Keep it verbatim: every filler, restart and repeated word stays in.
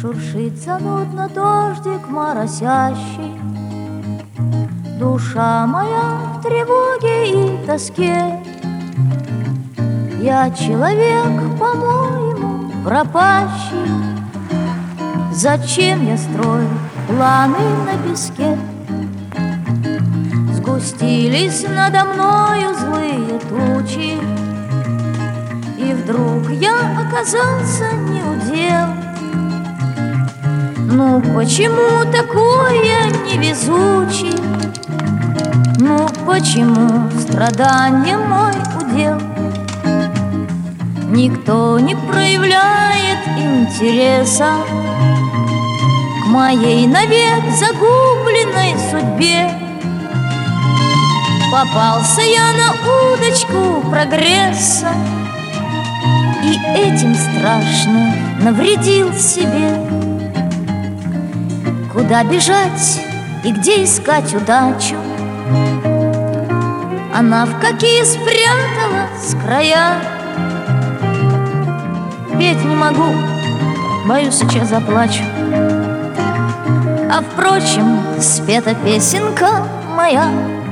Шуршит занудно дождик моросящий. Душа моя в тревоге и тоске. Я человек, по-моему, пропащий. Зачем я строю планы на песке? Сгустились надо мною злые тучи, и вдруг я оказался неудел. Ну почему такой я невезучий? Ну почему страдание мой удел? Никто не проявляет интереса к моей навек загубленной судьбе. Попался я на удочку прогресса и этим страшно навредил себе. Куда бежать и где искать удачу? Она в какие спряталась края. Петь не могу, боюсь, сейчас заплачу. А впрочем, спета песенка моя.